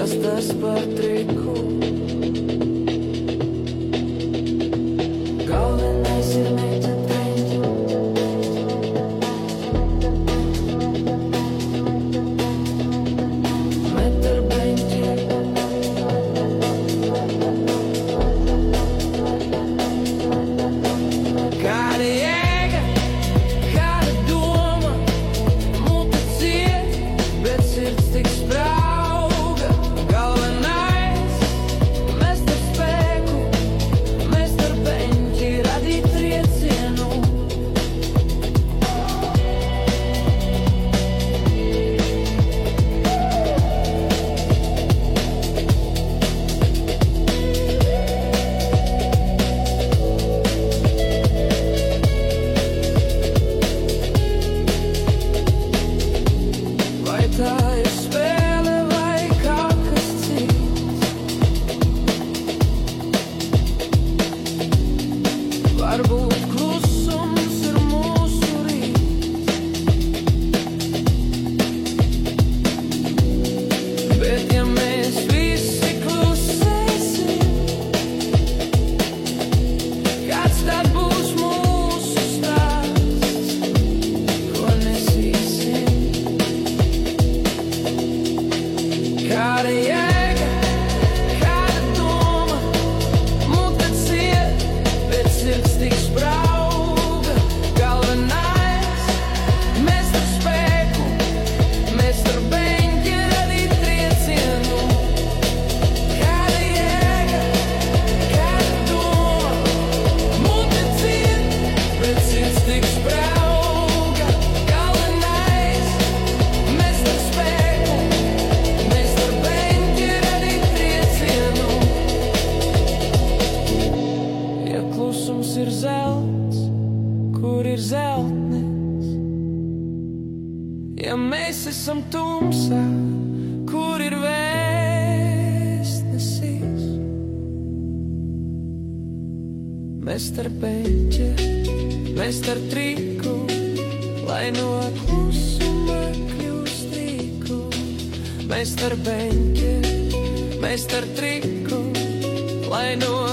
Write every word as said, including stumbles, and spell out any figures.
kas tas par triku. Galvenais ir meita treņķi. Met ar beņķi. Kāda jēga, kāda doma, muta ciet, bet sirds tik sprauga. Galvenais, mest ar spēku, mest ar beņķi, radīt triecienu. Vai tā ir spēle vai kaut kas cits? Varbūt klusums ir mūsu rīts, bet ja mēs visi klusēsim, kāds tad būs mūsu stāsts, ko nesīsim? Kāda jēga, kāda doma, muta ciet, bet sirds tik sprauga. Galvenais, mest ar spēku, mest ar beņķi, radīt triecienu. Kāda jēga, kāda doma, muta ciet, bet sirds tik sprauga. Galvenais, mest ar spēku, mest ar beņķi, radīt triecienu. Ja klusums ir zelts, kur ir zeltnis? Ja mēs esam tumsā, kur ir vēstnesis? Mest ar beņķi, mest ar triku, lai no klusuma kļūst triku. Mest ar beņķi, mest ar triku, lai no